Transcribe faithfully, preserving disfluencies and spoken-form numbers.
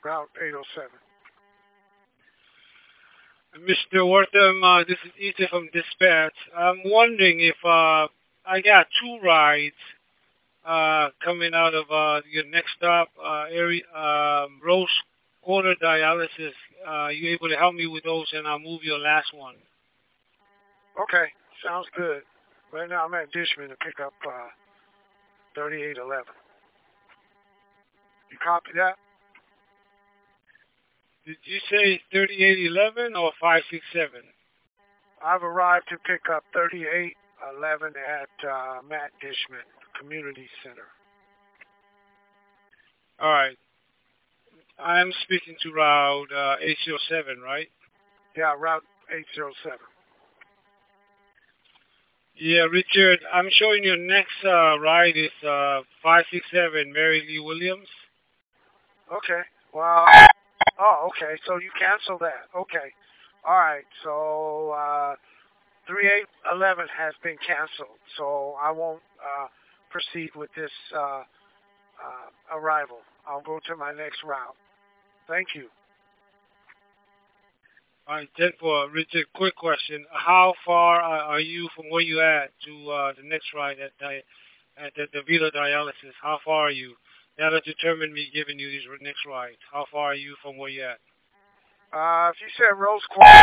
Route eight oh seven. Mister Wortham, uh, this is Ethan from Dispatch. I'm wondering if uh, I got two rides uh, coming out of uh, your next stop, uh, area, um, Rose Quarter Dialysis. Uh, you able to help me with those, and I'll move your last one. Okay, sounds good. Right now I'm at Dishman to pick up uh, thirty-eight eleven. You copy that? Did you say thirty-eight eleven or five six seven? I've arrived to pick up thirty-eight eleven at uh, Matt Dishman Community Center. All right. I'm speaking to Route uh, eight oh seven, right? Yeah, Route eight oh seven. Yeah, Richard, I'm showing your next uh, ride is uh, five six seven Mary Lee Williams. Okay. Well, oh, okay. So you cancel that. Okay. All right. So uh, thirty-eight eleven has been canceled. So I won't uh, proceed with this uh, uh, arrival. I'll go to my next route. Thank you. All right, then for Richard, quick question. How far are are you from where you at to uh, the next ride at, di- at the, the Vila Dialysis? How far are you? That'll determine me giving you these next rides. How far are you from where you at? Uh, if you said Rose Quarter.